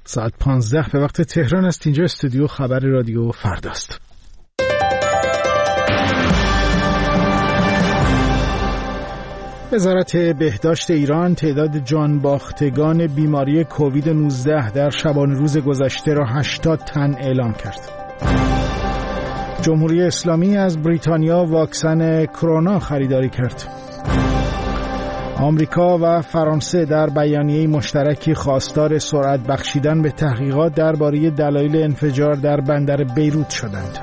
ساعت 15 به وقت تهران است. اینجا استودیو خبر رادیو فرداست. وزارت بهداشت ایران تعداد جانباختگان بیماری کووید 19 در شبانه روز گذشته را 80 تن اعلام کرد. جمهوری اسلامی از بریتانیا واکسن کرونا خریداری کرد. آمریکا و فرانسه در بیانیه مشترکی خواستار سرعت بخشیدن به تحقیقات درباره دلایل انفجار در بندر بیروت شدند.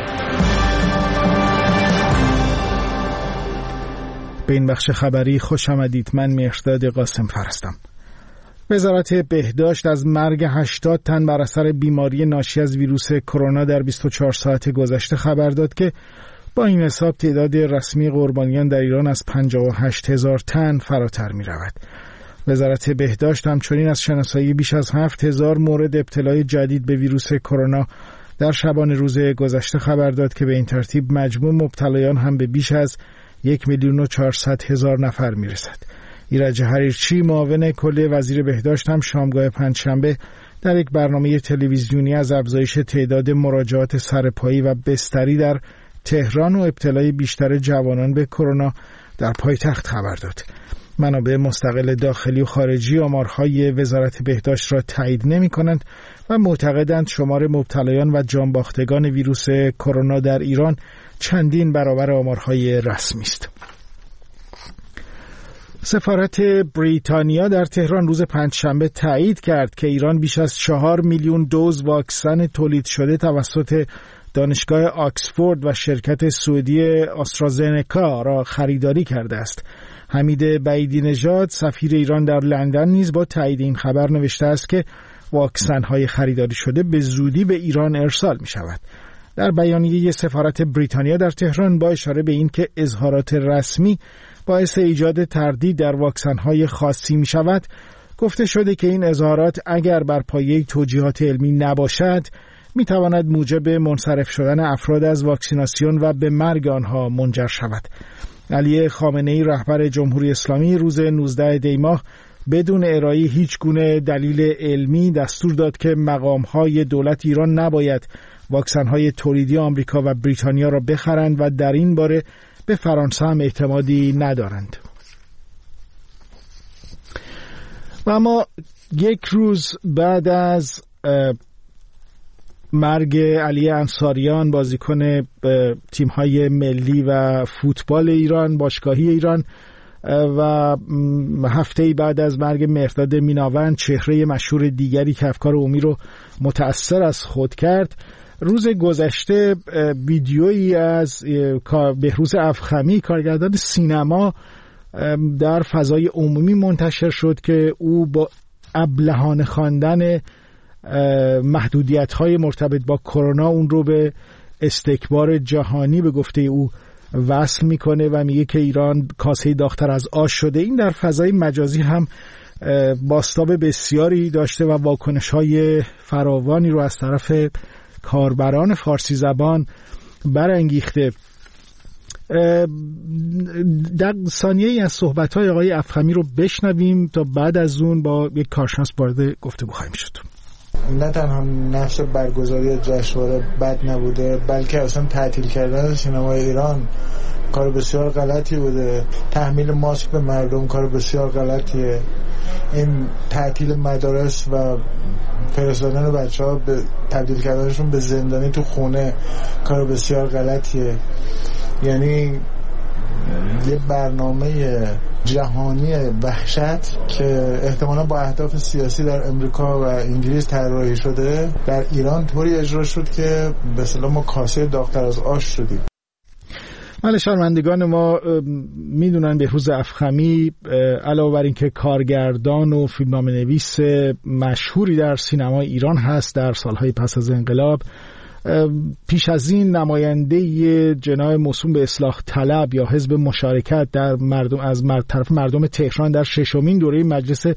به این بخش خبری خوش آمدید. من مهرداد قاسم هستم. وزارت بهداشت از مرگ 80 تن بر اثر بیماری ناشی از ویروس کرونا در 24 ساعت گذشته خبر داد که با این حساب تعداد رسمی قربانیان در ایران از 58,000 تن فراتر می رود. وزارت بهداشت همچنین از شناسایی بیش از 7,000 مورد ابتلای جدید به ویروس کرونا در شبانه روز گذشته خبر داد که به این ترتیب مجموع مبتلایان هم به بیش از 1,400,000 نفر می رسد. ایرج حریرچی معاون کل وزیر بهداشت هم شامگاه پنجشنبه در یک برنامه تلویزیونی از افزایش تعداد مراجعات سرپایی و بستری در تهران و ابتلای بیشتر جوانان به کرونا در پایتخت خبر داد. منابع مستقل داخلی و خارجی آمارهای وزارت بهداشت را تایید نمی‌کنند و معتقدند شمار مبتلایان و جانباختگان ویروس کرونا در ایران چندین برابر آمارهای رسمی است. سفارت بریتانیا در تهران روز پنجشنبه تایید کرد که ایران بیش از 4 میلیون دوز واکسن تولید شده توسط دانشگاه آکسفورد و شرکت سعودی آسترازنکا را خریداری کرده است. حمید بعیدی نژاد سفیر ایران در لندن نیز با تایید این خبر نوشته است که واکسن‌های خریداری شده به زودی به ایران ارسال می شود. در بیانیه سفارت بریتانیا در تهران با اشاره به این که اظهارات رسمی باعث ایجاد تردید در واکسن‌های خاصی می شود، گفته شده که این اظهارات اگر بر پایه توجیهات علمی نباشد می تواند موجب منصرف شدن افراد از واکسیناسیون و به مرگ آنها منجر شود. علی خامنه‌ای رهبر جمهوری اسلامی روز 19 دی ماه بدون ارائه هیچ گونه دلیل علمی دستور داد که مقام‌های دولت ایران نباید واکسن‌های تولیدی آمریکا و بریتانیا را بخرند و در این باره به فرانسه هم اعتمادی ندارند. و اما یک روز بعد از مرگ علی انصاریان بازیکن تیم‌های ملی و فوتبال ایران، باشگاهی ایران، و هفته‌ای بعد از مرگ مهرداد میناوند، چهره مشهور دیگری که افکار عمومی رو متأثر از خود کرد، روز گذشته ویدیویی از بهروز افخمی کارگردان سینما در فضای عمومی منتشر شد که او با ابلهانه خواندن محدودیت‌های مرتبط با کرونا اون رو به استکبار جهانی به گفته او وصل میکنه و میگه که ایران کاسه داغ‌تر از آش شده. این در فضای مجازی هم بازتاب بسیاری داشته و واکنش‌های فراوانی رو از طرف کاربران فارسی زبان برانگیخته. در ثانیه‌ای از صحبت‌های آقای افخمی رو بشنویم تا بعد از اون با یک کارشناس وارد گفتگو خواهیم شد. نه تنها نقش برگزاری جشنواره بد نبوده، بلکه اصلا تعطیل کردن سینمای ایران کار بسیار غلطی بوده. تحمیل ماسک به مردم کار بسیار غلطیه. این تعطیل مدارس و فرستادن بچه‌ها به تبدیل کردنشون به زندانی تو خونه کار بسیار غلطیه. یعنی یه برنامه جهانی وحشت که احتمالا با اهداف سیاسی در امریکا و انگلیس طراحی شده در ایران طوری اجرا شد که به اصطلاح ما کاسه داغ‌تر از آش شدیم. بله، شنوندگان ما میدونن بهروز افخمی علاوه بر اینکه کارگردان و فیلمنامه‌نویس مشهوری در سینمای ایران هست، در سالهای پس از انقلاب پیش از این نماینده جناح موسوم به اصلاح طلب یا حزب مشارکت در طرف مردم تهران در 6مین دوره مجلس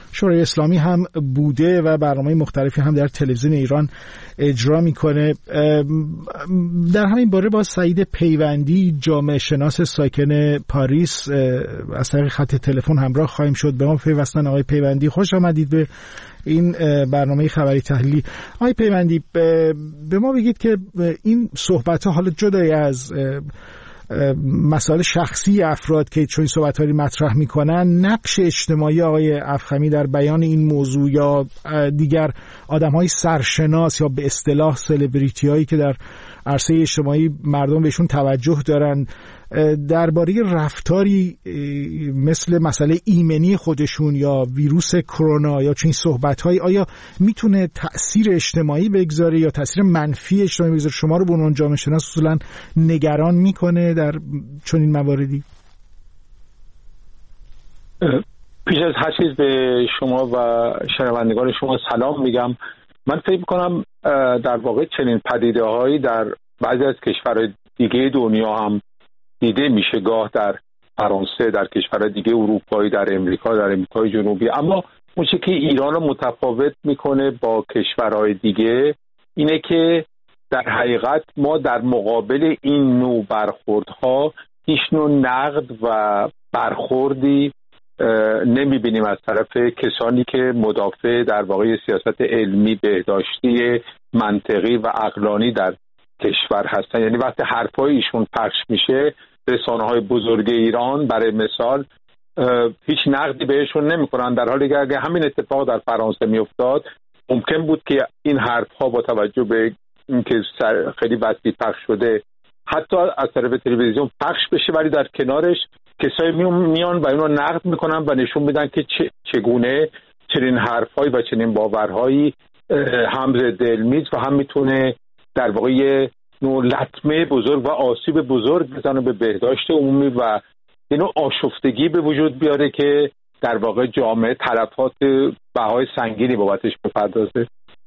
شورای اسلامی هم بوده و برنامه مختلفی هم در تلویزیون ایران اجرا میکنه. در همین باره با سعید پیوندی، جامعه شناس ساکن پاریس، از طریق خط تلفن همراه خواهیم شد. به ما پیوستن. آقای پیوندی، خوش آمدید به این برنامه خبری تحلیلی. آقای پیوندی، به ما بگید که این صحبت‌ها حالا جدای از مسائل شخصی افراد که چون صحبت‌ها رو مطرح می‌کنن، نقش اجتماعی آقای افخمی در بیان این موضوع یا دیگر آدم‌های سرشناس یا به اصطلاح سلبریتی‌هایی که در عرصه اجتماعی مردم بهشون توجه دارن درباره رفتاری مثل مسئله ایمنی خودشون یا ویروس کرونا یا چنین صحبت‌هایی، آیا میتونه تأثیر اجتماعی بگذاره یا تأثیر منفی اجتماعی بگذاره؟ شما رو به عنوان جامعه شناس اصولاً نگران میکنه در چنین مواردی؟ پیش از هر چیز به شما و شنوندگان شما سلام میگم. من فکر میکنم در واقع چنین پدیده‌هایی در بعضی از کشورهای دیگه دنیا هم دیده میشه، گاه در فرانسه، در کشورهای دیگه اروپایی، در امریکای جنوبی. اما اون چیزی که ایران رو متفاوت میکنه با کشورهای دیگه اینه که در حقیقت ما در مقابل این نوع برخوردها هیچ نوع نقد و برخوردی نمیبینیم از طرف کسانی که مدافع در واقع سیاست علمی بهداشتی منطقی و عقلانی در کشور هستن. یعنی وقتی حرفای ایشون پخش میشه، رسانه‌های بزرگ ایران برای مثال هیچ نقدی بهشون نمیکنن، در حالی که اگه همین اتفاق در فرانسه میافتاد ممکن بود که این حرفها با توجه به اینکه خیلی وسیع پخش شده حتی از طریق تلویزیون پخش بشه، ولی در کنارش کسایی میان و اینو نقد میکنن و نشون میدن که چگونه چنین حرفهایی و چنین باورهایی هم ضد علمی و هم میتونه در واقع یه نوع لطمه بزرگ و آسیب بزرگ بزنه به بهداشت عمومی و اینو آشفتگی به وجود بیاره که در واقع جامعه تلفات بهای سنگینی بابتش بپردازه.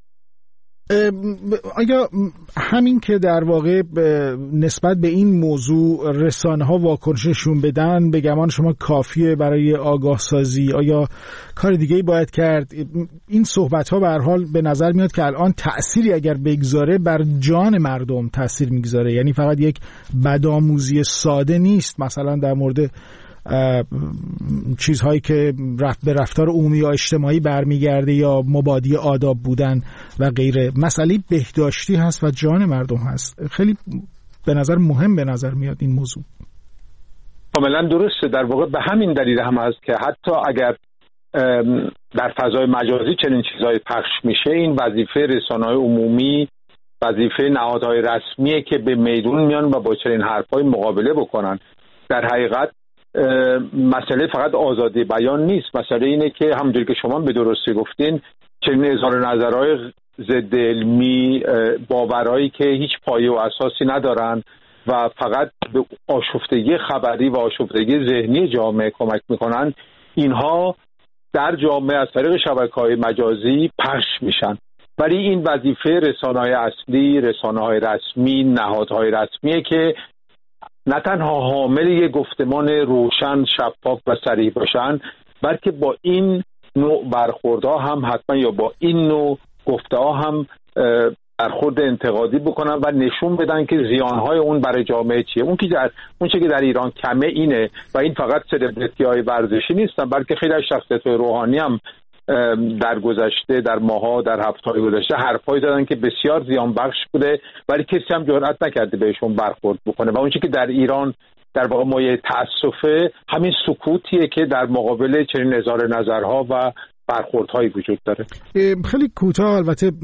آیا همین که در واقع نسبت به این موضوع رسانه‌ها واکنششون بدن به گمان شما کافیه برای آگاه سازی؟ آیا کار دیگه‌ای باید کرد؟ این صحبت‌ها به هر حال به نظر میاد که الان تأثیری اگر بگذاره بر جان مردم تأثیر میگذاره، یعنی فقط یک بدآموزی ساده نیست، مثلا در مورد چیزهایی که به رفتار عمومی یا اجتماعی برمیگرده یا مبادی آداب بودن و غیره. مسئله بهداشتی هست و جان مردم هست. خیلی به نظر مهم به نظر میاد این موضوع. کاملا درسته. در واقع به همین دلیل هم هست که حتی اگر در فضای مجازی چنین چیزهای پخش میشه، این وظیفه رسانه‌های عمومی، وظیفه نهادهای رسمیه که به میدون میان و با چنین حرفای مقابله بکنن. در حقیقت مسئله فقط آزادی بیان نیست، مسئله اینه که همونجوری که شما به درستی گفتین چنین اظهار نظرهای ضد علمی، باورایی که هیچ پایه و اساسی ندارن و فقط به آشفتگی خبری و آشفتگی ذهنی جامعه کمک میکنن، اینها در جامعه از طریق شبکه‌های مجازی پخش میشن. ولی این وظیفه رسانه‌های اصلی، رسانه‌های رسمی، نهادهای رسمیه که نه تنها حامل یک گفتمان روشن، شفاف و صریح باشن، بلکه با این نوع برخوردها هم حتما یا با این نوع گفته‌ها هم برخورد انتقادی بکنن و نشون بدن که زیانهای اون برای جامعه چیه. اون چیزی که در ایران کمه اینه و این فقط سلبریتی‌های ورزشی نیستن، بلکه خیلی از شخصیت‌های روحانی هم در گذشته، در ماها، در هفته‌های گذشته حرفایی زدن که بسیار زیان بخش بوده، ولی کسی هم جرئت نکرده بهشون برخورد بکنه. و اون چیزی که در ایران در واقع مایه تأسفه همین سکوتیه که در مقابل چنین اظهار نظرها و برخوردهایی وجود داره. خیلی کوتاه البته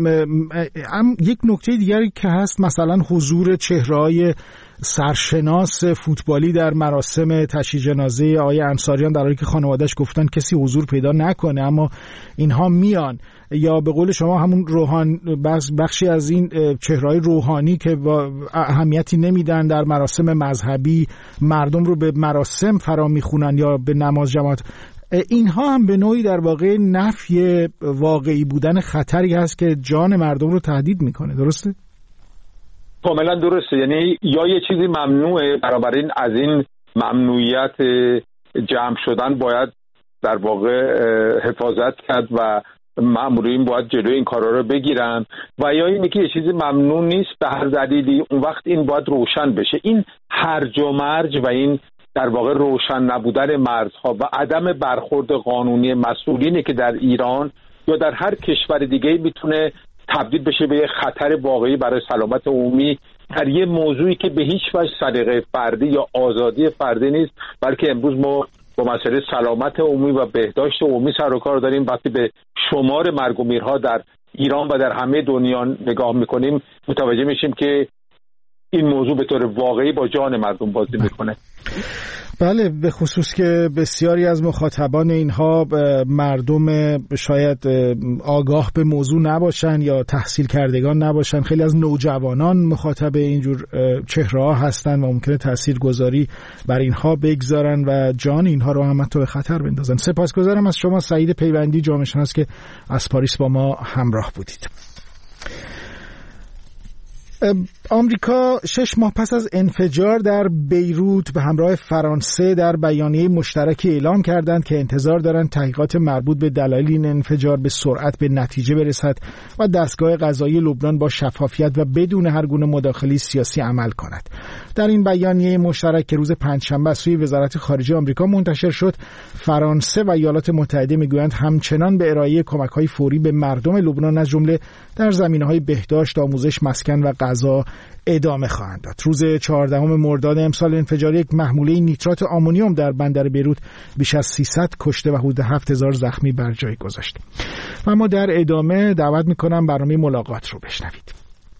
یک نکته دیگری که هست، مثلا حضور چهره‌های سرشناس فوتبالی در مراسم تشییع جنازه آقای انصاریان، در حالی که خانواده‌اش گفتن کسی حضور پیدا نکنه اما اینها میان، یا به قول شما همون بخشی از این چهره‌های روحانی که با اهمیتی نمیدن در مراسم مذهبی مردم رو به مراسم فرا میخونن یا به نماز جماعت، اینها هم به نوعی در واقع نفی واقعی بودن خطری هست که جان مردم رو تهدید میکنه. درسته؟ کاملا درسته. یعنی یا یه چیزی ممنوعه، بنابراین از این ممنوعیت جمع شدن باید در واقع حفاظت کرد و مامورین باید جلوی این کارا رو بگیرن و یا اینه که یه چیزی ممنوع نیست به هر دلیلی، اون وقت این باید روشن بشه. این هرج و مرج و این در واقع روشن نبودن مرزها و عدم برخورد قانونی مسئولینی که در ایران یا در هر کشور دیگه میتونه تبدیل بشه به خطر واقعی برای سلامت عمومی در یه موضوعی که به هیچ وجه سلیقه فردی یا آزادی فردی نیست، بلکه امروز ما با مسئله سلامت عمومی و بهداشت عمومی سر و کار داریم. وقتی به شمار مرگ و میرها در ایران و در همه دنیا نگاه میکنیم متوجه میشیم که این موضوع به طور واقعی با جان مردم بازی میکنه. بله، به خصوص که بسیاری از مخاطبان اینها مردم شاید آگاه به موضوع نباشن یا تحصیل کردگان نباشن. خیلی از نوجوانان مخاطب اینجور چهره‌ها هستن و ممکنه تاثیرگذاری بر اینها بگذارن و جان اینها رو هم حتی به خطر بندازن. سپاسگزارم از شما سعید پیوندی، جامعه شناس که از پاریس با ما همراه بودید. آمریکا 6 ماه پس از انفجار در بیروت به همراه فرانسه در بیانیه مشترکی اعلام کردند که انتظار دارند تحقیقات مربوط به دلایل این انفجار به سرعت به نتیجه برسد و دستگاه قضایی لبنان با شفافیت و بدون هر گونه مداخله سیاسی عمل کند. در این بیانیه مشترک که روز پنجشنبه از سوی وزارت خارجه آمریکا منتشر شد، فرانسه و ایالات متحده میگویند همچنان به ارائه کمک‌های فوری به مردم لبنان از جمله در زمینه‌های بهداشت، آموزش، مسکن و غذا ادامه خواهند داد. روز 14 مرداد امسال انفجار یک محموله نیترات آمونیوم در بندر بیروت بیش از 300 کشته و حدود 7000 زخمی بر جای گذاشت. و ما در ادامه دعوت می‌کنم برنامه ملاقات رو بشنوید.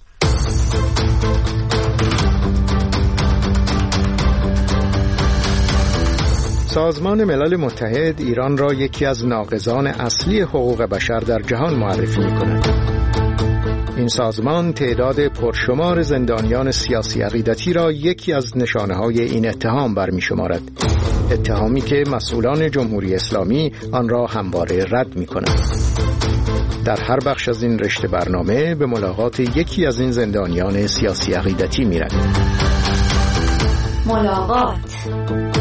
سازمان ملل متحد ایران را یکی از ناقضان اصلی حقوق بشر در جهان معرفی می‌کند. این سازمان تعداد پرشمار زندانیان سیاسی عقیدتی را یکی از نشانه‌های این اتهام برمی‌شمارد. اتهامی که مسئولان جمهوری اسلامی آن را همواره رد می‌کنند. در هر بخش از این رشته برنامه به ملاقات یکی از این زندانیان سیاسی عقیدتی می‌رویم. ملاقات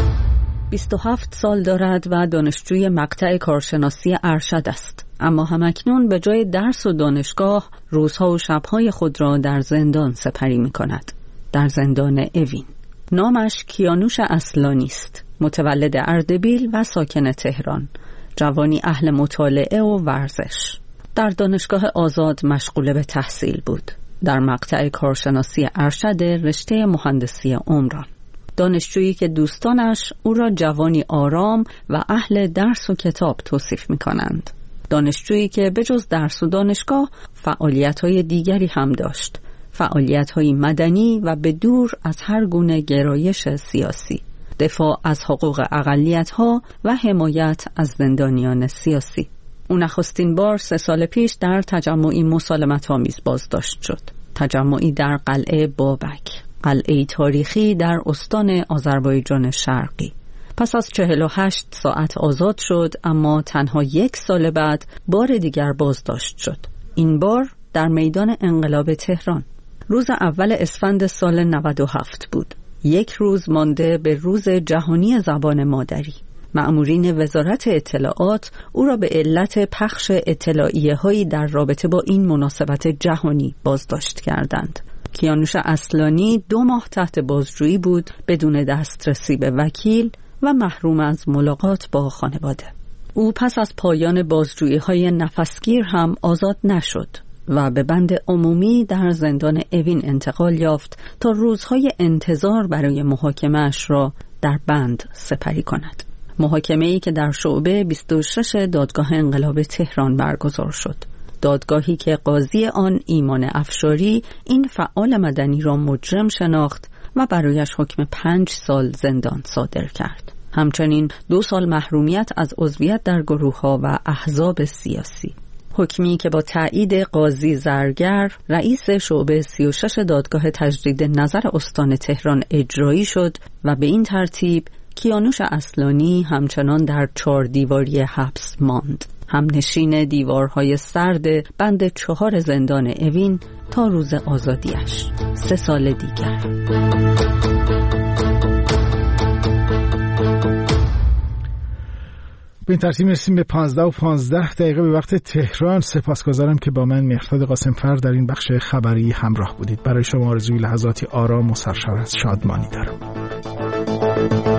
27 سال دارد و دانشجوی مقطع کارشناسی ارشد است. اما همکنون به جای درس و دانشگاه روزها و شبهای خود را در زندان سپری می کند. در زندان اوین. نامش کیانوش اصلانی است. متولد اردبیل و ساکن تهران. جوانی اهل مطالعه و ورزش. در دانشگاه آزاد مشغول به تحصیل بود. در مقطع کارشناسی ارشد رشته مهندسی عمران. دانشجویی که دوستانش او را جوانی آرام و اهل درس و کتاب توصیف می کنند. دانشجویی که بجز درس و دانشگاه فعالیت‌های دیگری هم داشت. فعالیت‌های مدنی و به دور از هر گونه گرایش سیاسی. دفاع از حقوق اقلیت‌ها و حمایت از زندانیان سیاسی. او نخستین بار 3 سال پیش در تجمعی مسالمت‌آمیز بازداشت شد. تجمعی در قلعه بابک. قلعه تاریخی در استان آذربایجان شرقی. پس از 48 ساعت آزاد شد، اما تنها 1 سال بعد بار دیگر بازداشت شد. این بار در میدان انقلاب تهران. روز اول اسفند سال 97 بود. 1 روز مانده به روز جهانی زبان مادری. مأمورین وزارت اطلاعات او را به علت پخش اطلاعیه‌هایی در رابطه با این مناسبت جهانی بازداشت کردند. کیانوش اصلانی 2 ماه تحت بازجویی بود بدون دسترسی به وکیل و محروم از ملاقات با خانواده. او پس از پایان بازجویی‌های نفسگیر هم آزاد نشد و به بند عمومی در زندان اوین انتقال یافت تا روزهای انتظار برای محاکمه‌اش را در بند سپری کند. محاکمه‌ای که در شعبه 26 دادگاه انقلاب تهران برگزار شد. دادگاهی که قاضی آن ایمان افشاری این فعال مدنی را مجرم شناخت و برایش حکم 5 سال زندان صادر کرد. همچنین 2 سال محرومیت از عضویت در گروه‌ها و احزاب سیاسی. حکمی که با تایید قاضی زرگر رئیس شعبه 36 دادگاه تجدید نظر استان تهران اجرایی شد و به این ترتیب کیانوش اصلانی همچنان در 4 دیواری حبس ماند. هم نشین دیوارهای سرد بند 4 زندان اوین تا روز آزادیش 3 سال دیگر. به این ترتیب میرسیم به 15:15 به وقت تهران. سپاسگزارم که با من مهرداد قاسمفر در این بخش خبری همراه بودید. برای شما آرزوی لحظاتی آرام و سرشار از شادمانی دارم.